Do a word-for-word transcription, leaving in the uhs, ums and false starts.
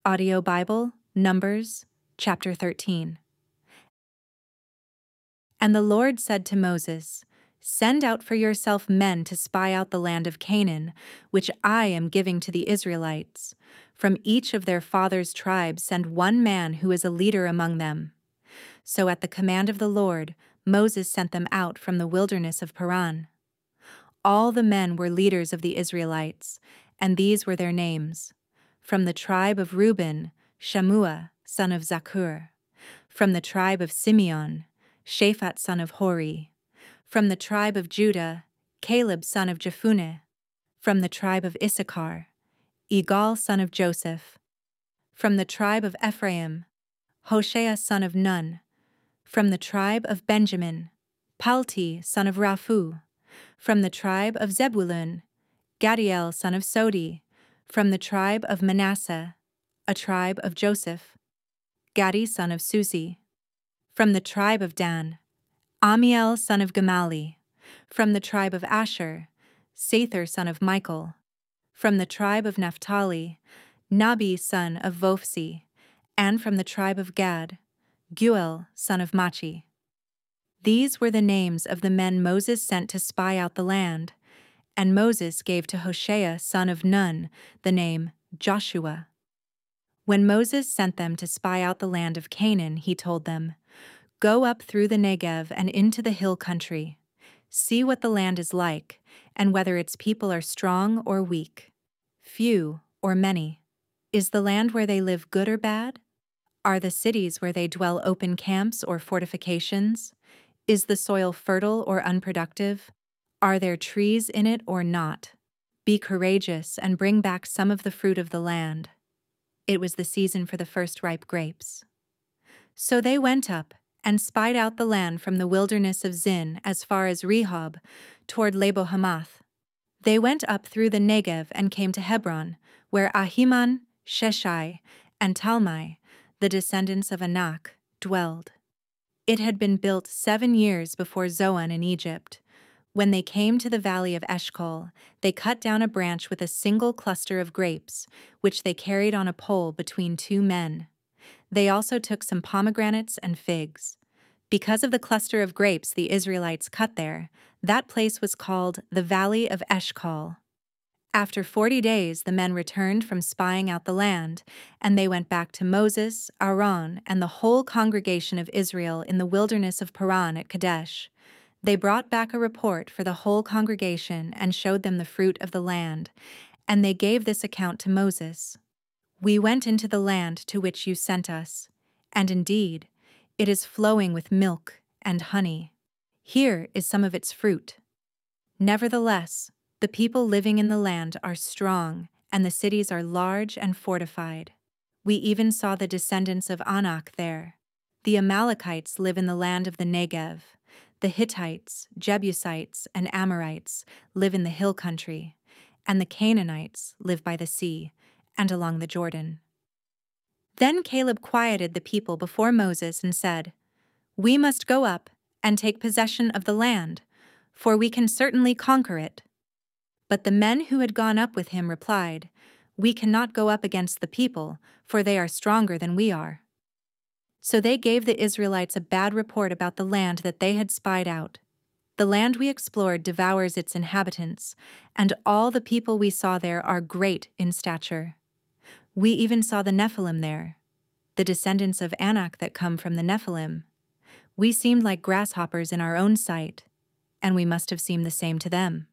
Audio Bible, Numbers, chapter thirteen. And the Lord said to Moses, "Send out for yourself men to spy out the land of Canaan, which I am giving to the Israelites. From each of their fathers' tribes send one man who is a leader among them." So at the command of the Lord, Moses sent them out from the wilderness of Paran. All the men were leaders of the Israelites, and these were their names. From the tribe of Reuben, Shammua, son of Zakur. From the tribe of Simeon, Shaphat son of Hori. From the tribe of Judah, Caleb son of Jephunneh. From the tribe of Issachar, Igal son of Joseph. From the tribe of Ephraim, Hoshea son of Nun. From the tribe of Benjamin, Palti son of Raphu. From the tribe of Zebulun, Gadiel son of Sodi. From the tribe of Manasseh, a tribe of Joseph, Gadi son of Susi. From the tribe of Dan, Amiel son of Gamali. From the tribe of Asher, Sather son of Michael. From the tribe of Naphtali, Nabi son of Vophsi. And from the tribe of Gad, Guel son of Machi. These were the names of the men Moses sent to spy out the land. And Moses gave to Hoshea son of Nun the name Joshua. When Moses sent them to spy out the land of Canaan, he told them, "Go up through the Negev and into the hill country. See what the land is like, and whether its people are strong or weak, few or many. Is the land where they live good or bad? Are the cities where they dwell open camps or fortifications? Is the soil fertile or unproductive? Are there trees in it or not? Be courageous and bring back some of the fruit of the land." It was the season for the first ripe grapes. So they went up and spied out the land from the wilderness of Zin as far as Rehob, toward Lebo-Hamath. They went up through the Negev and came to Hebron, where Ahiman, Sheshai, and Talmai, the descendants of Anak, dwelled. It had been built seven years before Zoan in Egypt. When they came to the valley of Eshcol, they cut down a branch with a single cluster of grapes, which they carried on a pole between two men. They also took some pomegranates and figs. Because of the cluster of grapes the Israelites cut there, that place was called the Valley of Eshcol. After forty days the men returned from spying out the land, and they went back to Moses, Aaron, and the whole congregation of Israel in the wilderness of Paran at Kadesh. They brought back a report for the whole congregation and showed them the fruit of the land, and they gave this account to Moses. "We went into the land to which you sent us, and indeed, it is flowing with milk and honey. Here is some of its fruit. Nevertheless, the people living in the land are strong, and the cities are large and fortified. We even saw the descendants of Anak there. The Amalekites live in the land of the Negev. The Hittites, Jebusites, and Amorites live in the hill country, and the Canaanites live by the sea and along the Jordan." Then Caleb quieted the people before Moses and said, "We must go up and take possession of the land, for we can certainly conquer it." But the men who had gone up with him replied, "We cannot go up against the people, for they are stronger than we are." So they gave the Israelites a bad report about the land that they had spied out. "The land we explored devours its inhabitants, and all the people we saw there are great in stature. We even saw the Nephilim there, the descendants of Anak that come from the Nephilim. We seemed like grasshoppers in our own sight, and we must have seemed the same to them."